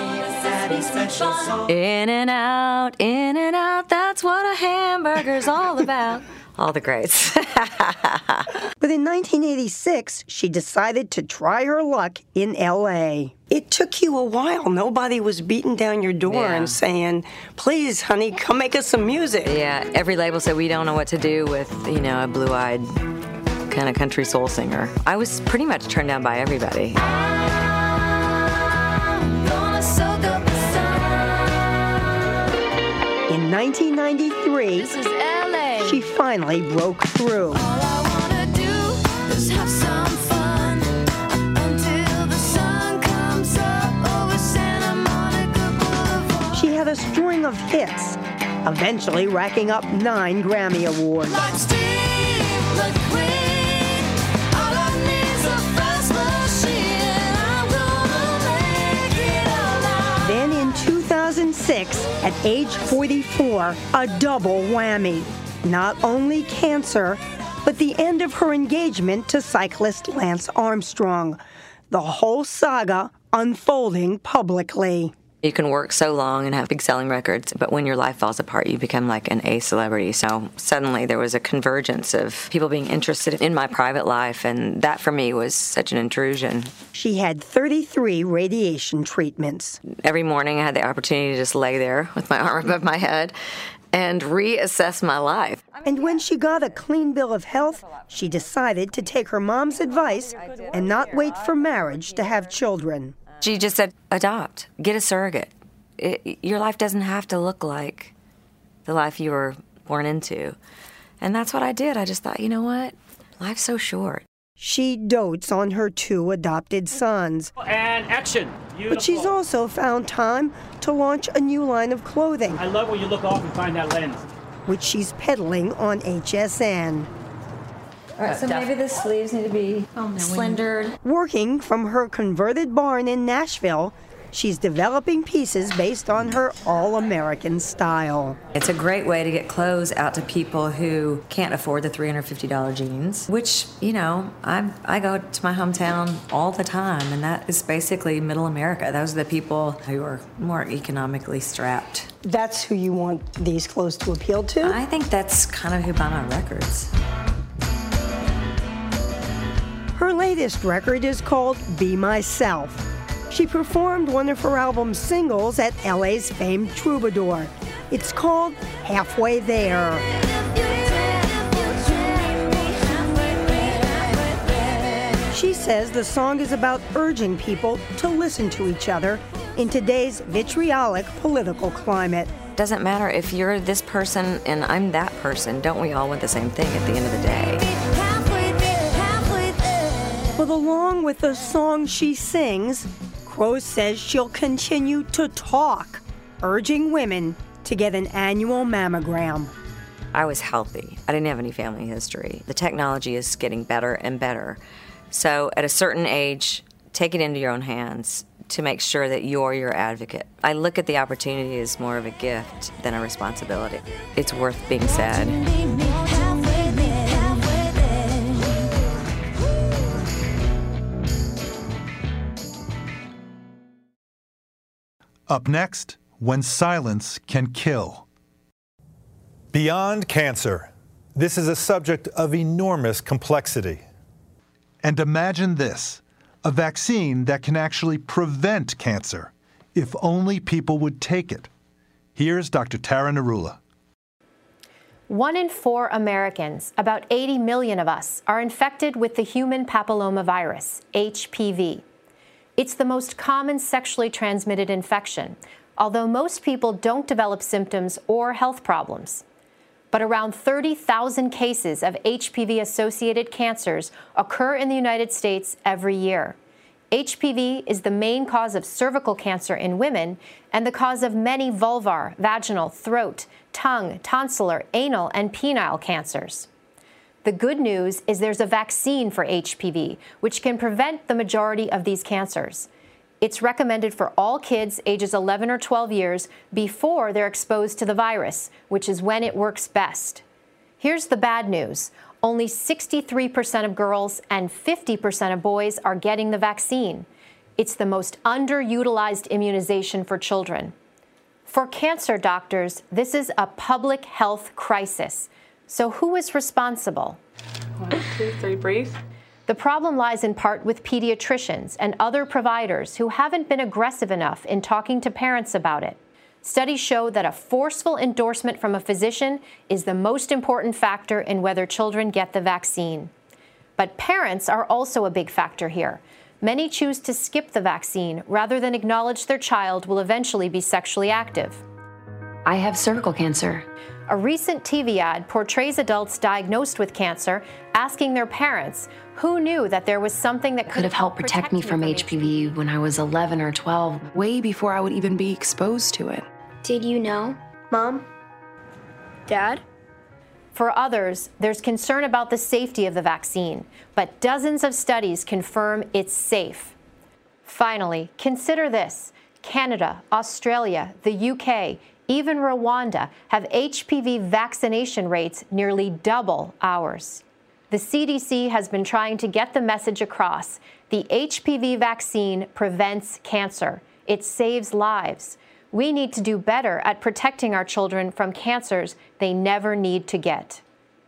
In and out, in and out, that's what a hamburger's all about. All the greats. But in nineteen eighty-six, she decided to try her luck in L A. It took you a while. Nobody was beating down your door Yeah. and saying, please, honey, come make us some music. Yeah, every label said we don't know what to do with, you know, a blue-eyed kind of country soul singer. I was pretty much turned down by everybody. In nineteen ninety-three, this is L A. She finally broke through. She had a string of hits, eventually racking up nine Grammy Awards. Then in two thousand six, at age forty-four, a double whammy. Not only cancer, but the end of her engagement to cyclist Lance Armstrong. The whole saga unfolding publicly. You can work so long and have big selling records, but when your life falls apart, you become like an A celebrity. So suddenly there was a convergence of people being interested in my private life, and that for me was such an intrusion. She had thirty-three radiation treatments. Every morning I had the opportunity to just lay there with my arm above my head and reassess my life. And when she got a clean bill of health, she decided to take her mom's advice and not wait for marriage to have children. She just said, adopt, get a surrogate. It, your life doesn't have to look like the life you were born into. And that's what I did. I just thought, you know what? Life's so short. She dotes on her two adopted sons. And action. Beautiful. But she's also found time to launch a new line of clothing. I love when you look off and find that lens. Which she's peddling on H S N. All right, so maybe the sleeves need to be oh, no, slendered. Working from her converted barn in Nashville, She's developing pieces based on her all-American style. It's a great way to get clothes out to people who can't afford the three hundred fifty dollars jeans, which, you know, I I go to my hometown all the time, and that is basically middle America. Those are the people who are more economically strapped. That's who you want these clothes to appeal to? I think that's kind of who buy my records. Her latest record is called Be Myself. She performed one of her album's singles at L A's famed Troubadour. It's called Halfway There. She says the song is about urging people to listen to each other in today's vitriolic political climate. Doesn't matter if you're this person and I'm that person. Don't we all want the same thing at the end of the day? But along with the song she sings, Crow says she'll continue to talk, urging women to get an annual mammogram. I was healthy. I didn't have any family history. The technology is getting better and better. So at a certain age, take it into your own hands to make sure that you're your advocate. I look at the opportunity as more of a gift than a responsibility. It's worth being said. Up next, when silence can kill. Beyond cancer, this is a subject of enormous complexity. And imagine this, a vaccine that can actually prevent cancer, if only people would take it. Here's Doctor Tara Narula. One in four Americans, about eighty million of us, are infected with the human papillomavirus, H P V. It's the most common sexually transmitted infection, although most people don't develop symptoms or health problems. But around thirty thousand cases of H P V-associated cancers occur in the United States every year. H P V is the main cause of cervical cancer in women and the cause of many vulvar, vaginal, throat, tongue, tonsillar, anal, and penile cancers. The good news is there's a vaccine for H P V, which can prevent the majority of these cancers. It's recommended for all kids ages eleven or twelve years before they're exposed to the virus, which is when it works best. Here's the bad news. Only sixty-three percent of girls and fifty percent of boys are getting the vaccine. It's the most underutilized immunization for children. For cancer doctors, this is a public health crisis. So who is responsible? One, two, three, breathe. The problem lies in part with pediatricians and other providers who haven't been aggressive enough in talking to parents about it. Studies show that a forceful endorsement from a physician is the most important factor in whether children get the vaccine. But parents are also a big factor here. Many choose to skip the vaccine rather than acknowledge their child will eventually be sexually active. I have cervical cancer. A recent T V ad portrays adults diagnosed with cancer asking their parents who knew that there was something that could have helped protect me from H P V when I was eleven or twelve, way before I would even be exposed to it. Did you know, Mom? Dad? For others, there's concern about the safety of the vaccine, but dozens of studies confirm it's safe. Finally, consider this. Canada, Australia, the U K, even Rwanda have H P V vaccination rates nearly double ours. The C D C has been trying to get the message across. The H P V vaccine prevents cancer. It saves lives. We need to do better at protecting our children from cancers they never need to get.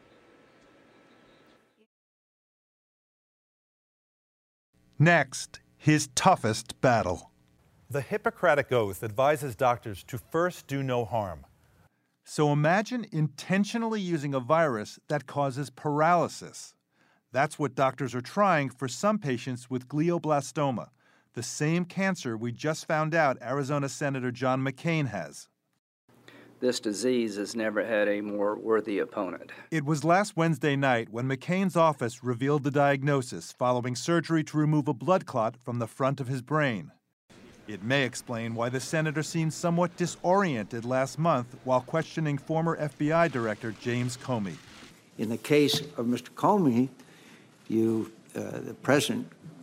Next, his toughest battle. The Hippocratic Oath advises doctors to first do no harm. So imagine intentionally using a virus that causes paralysis. That's what doctors are trying for some patients with glioblastoma, the same cancer we just found out Arizona Senator John McCain has. This disease has never had a more worthy opponent. It was last Wednesday night when McCain's office revealed the diagnosis following surgery to remove a blood clot from the front of his brain. It may explain why the senator seemed somewhat disoriented last month while questioning former F B I Director James Comey. In the case of Mister Comey, you, uh, the president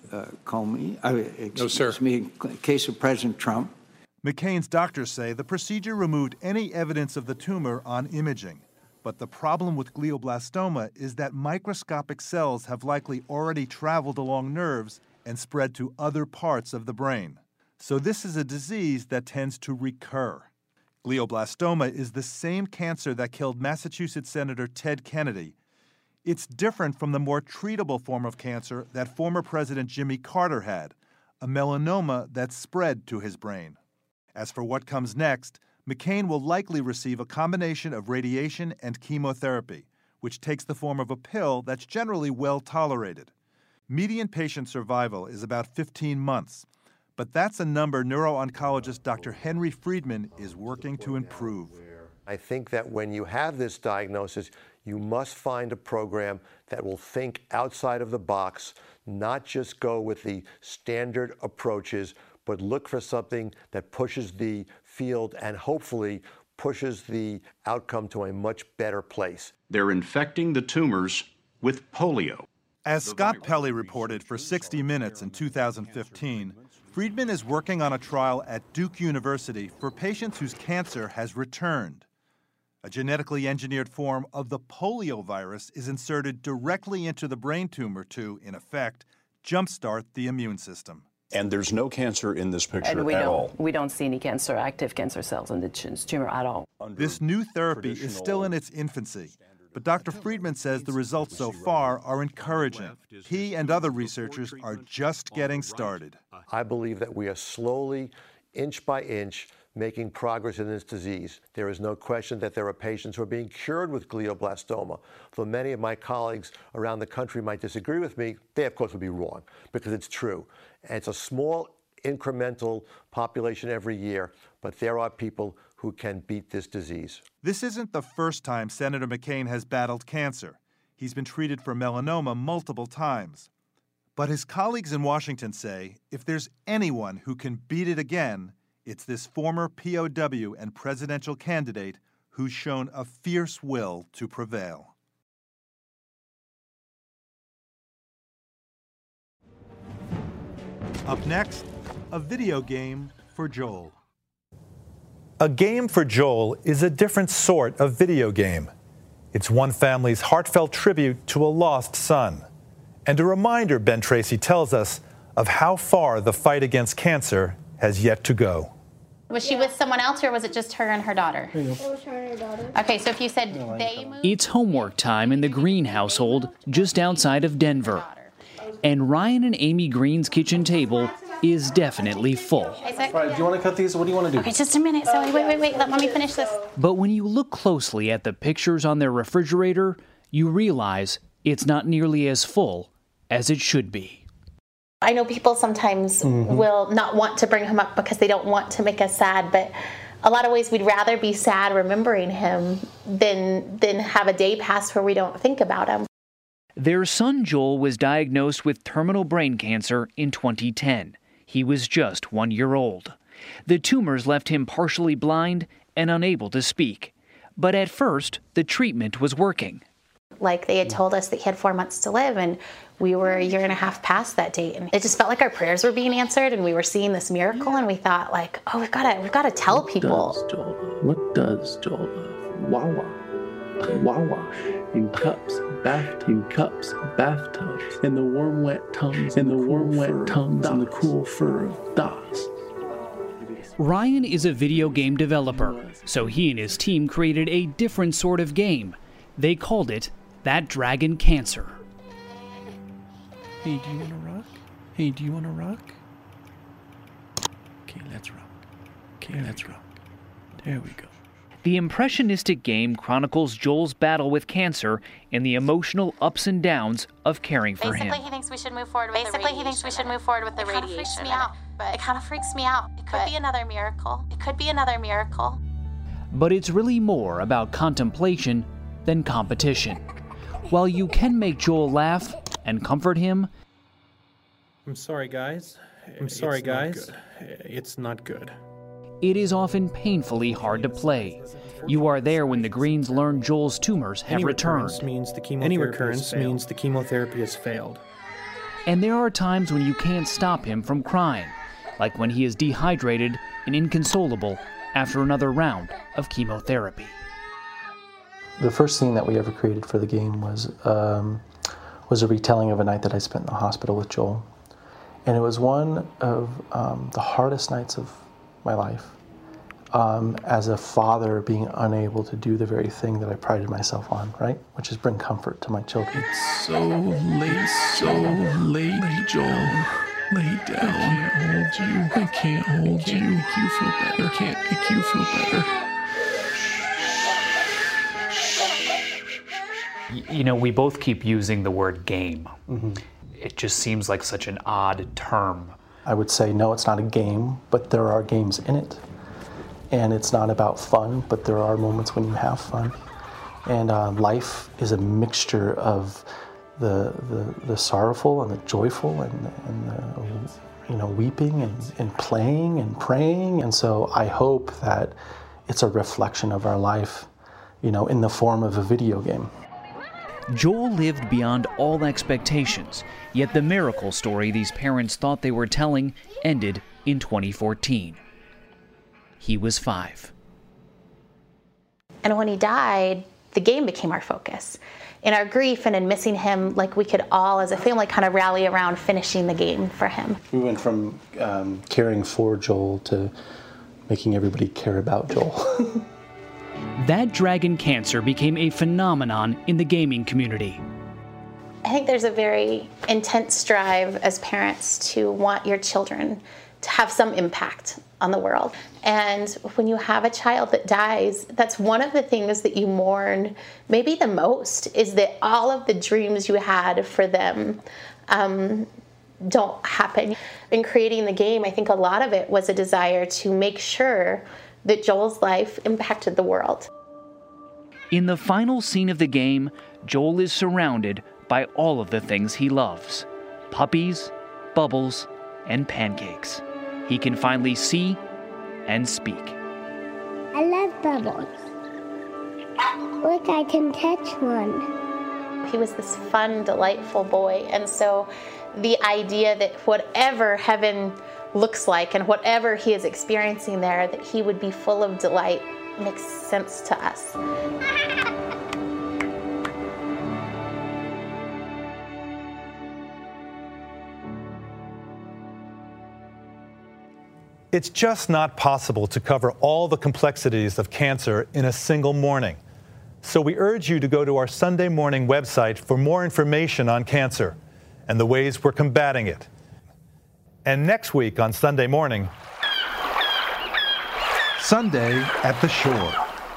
uh, Comey, uh, excuse No, sir. me, case of President Trump. McCain's doctors say the procedure removed any evidence of the tumor on imaging. But the problem with glioblastoma is that microscopic cells have likely already traveled along nerves and spread to other parts of the brain. So this is a disease that tends to recur. Glioblastoma is the same cancer that killed Massachusetts Senator Ted Kennedy. It's different from the more treatable form of cancer that former President Jimmy Carter had, a melanoma that spread to his brain. As for what comes next, McCain will likely receive a combination of radiation and chemotherapy, which takes the form of a pill that's generally well tolerated. Median patient survival is about fifteen months, but that's a number neuro-oncologist Doctor Henry Friedman is working to improve. I think that when you have this diagnosis, you must find a program that will think outside of the box, not just go with the standard approaches, but look for something that pushes the field and hopefully pushes the outcome to a much better place. They're infecting the tumors with polio. As Scott Pelley reported for sixty minutes in two thousand fifteen, Friedman is working on a trial at Duke University for patients whose cancer has returned. A genetically engineered form of the polio virus is inserted directly into the brain tumor to, in effect, jumpstart the immune system. And there's no cancer in this picture and we at don't, all. We don't see any cancer, active cancer cells in the tumor at all. This new therapy is still in its infancy, but Doctor Friedman says the results so far are encouraging. He and other researchers are just getting started. I believe that we are slowly, inch by inch, making progress in this disease. There is no question that there are patients who are being cured with glioblastoma. Though many of my colleagues around the country might disagree with me, they of course would be wrong, because it's true. And it's a small incremental population every year, but there are people who can beat this disease. This isn't the first time Senator McCain has battled cancer. He's been treated for melanoma multiple times. But his colleagues in Washington say if there's anyone who can beat it again, it's this former P O W and presidential candidate who's shown a fierce will to prevail. Up next, a video game for Joel. A game for Joel is a different sort of video game. It's one family's heartfelt tribute to a lost son. And a reminder, Ben Tracy tells us, of how far the fight against cancer has yet to go. Was she with someone else, or was it just her and her daughter? It was her and her daughter. Okay, so if you said they moved... It's homework time in the Green household just outside of Denver. And Ryan and Amy Green's kitchen table is definitely full. Right, do you want to cut these? What do you want to do? Okay, just a minute. So wait, wait, wait. Let, let me finish this. But when you look closely at the pictures on their refrigerator, you realize it's not nearly as full as it should be. I know people sometimes mm-hmm. will not want to bring him up because they don't want to make us sad, but a lot of ways we'd rather be sad remembering him than than have a day pass where we don't think about him. Their son Joel was diagnosed with terminal brain cancer in twenty ten. He was just one year old. The tumors left him partially blind and unable to speak. But at first, the treatment was working. Like they had told us that he had four months to live, and we were a year and a half past that date, and it just felt like our prayers were being answered, and we were seeing this miracle, and we thought, like, oh, we've got to, we've got to tell people. What does Joel love? Wawa, Wawa, in cups, bathtubs, in cups, bathtubs, and the warm, wet tongues, and the warm, wet tongues, and the cool fur of Das. Ryan is a video game developer, so he and his team created a different sort of game. They called it That Dragon Cancer. Hey, do you want to rock? Hey, do you want to rock? Okay, let's rock. Okay, let's rock. There we go. The impressionistic game chronicles Joel's battle with cancer and the emotional ups and downs of caring for Basically, him. Basically, he thinks we should move forward with Basically, the radiation. Basically, he thinks we should move forward with the it radiation. It freaks me out. But it kind of freaks me out. It could but be another miracle. It could be another miracle. But it's really more about contemplation than competition. While you can make Joel laugh and comfort him, I'm sorry, guys. I'm sorry, it's guys. Not it's not good. It is often painfully hard to play. You are there when the Greens learn Joel's tumors have Any returned. Recurrence means the chemotherapy Any recurrence means the chemotherapy has failed. And there are times when you can't stop him from crying, like when he is dehydrated and inconsolable after another round of chemotherapy. The first scene that we ever created for the game was um, was a retelling of a night that I spent in the hospital with Joel. And it was one of um, the hardest nights of my life. Um, as a father, being unable to do the very thing that I prided myself on, right? Which is bring comfort to my children. It's so late, so late, Joel. Lay down. I can't hold you. I can't hold you. Make you feel better. I can't make you feel better. You know, we both keep using the word game. Mm-hmm. It just seems like such an odd term. I would say, no, it's not a game, but there are games in it. And it's not about fun, but there are moments when you have fun. And uh, life is a mixture of the, the the sorrowful and the joyful and, and the, you know, weeping and, and playing and praying. And so I hope that it's a reflection of our life, you know, in the form of a video game. Joel lived beyond all expectations, yet the miracle story these parents thought they were telling ended in twenty fourteen. He was five. And when he died, the game became our focus. In our grief and in missing him, like we could all as a family kind of rally around finishing the game for him. We went from um, caring for Joel to making everybody care about Joel. That dragon cancer became a phenomenon in the gaming community. I think there's a very intense drive as parents to want your children to have some impact on the world. And when you have a child that dies, that's one of the things that you mourn maybe the most, is that all of the dreams you had for them um, don't happen. In creating the game, I think a lot of it was a desire to make sure that Joel's life impacted the world. In the final scene of the game, Joel is surrounded by all of the things he loves: puppies, bubbles, and pancakes. He can finally see and speak. I love bubbles. Look, I can catch one. He was this fun, delightful boy, and so the idea that whatever heaven looks like and whatever he is experiencing there, that he would be full of delight, makes sense to us. It's just not possible to cover all the complexities of cancer in a single morning. So we urge you to go to our Sunday morning website for more information on cancer and the ways we're combating it. And next week on Sunday Morning, Sunday at the Shore.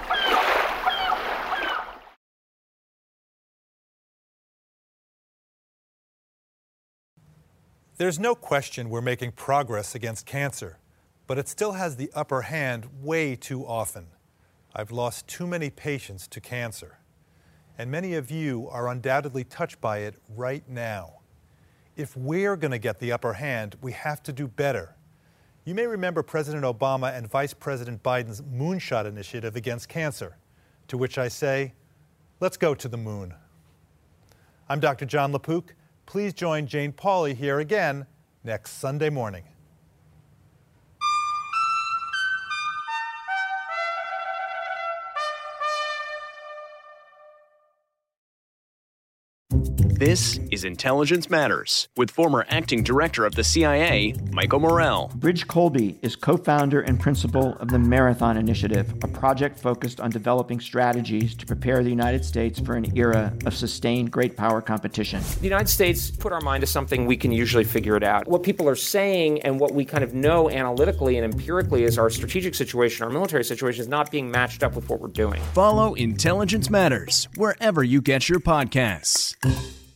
There's no question we're making progress against cancer, but it still has the upper hand way too often. I've lost too many patients to cancer, and many of you are undoubtedly touched by it right now. If we're going to get the upper hand, we have to do better. You may remember President Obama and Vice President Biden's Moonshot Initiative against cancer, to which I say, let's go to the moon. I'm Doctor John LaPook. Please join Jane Pauley here again next Sunday morning. This is Intelligence Matters with former acting director of the C I A, Michael Morell. Ridge Colby is co-founder and principal of the Marathon Initiative, a project focused on developing strategies to prepare the United States for an era of sustained great power competition. The United States put our mind to something, we can usually figure it out. What people are saying and what we kind of know analytically and empirically is our strategic situation, our military situation is not being matched up with what we're doing. Follow Intelligence Matters wherever you get your podcasts.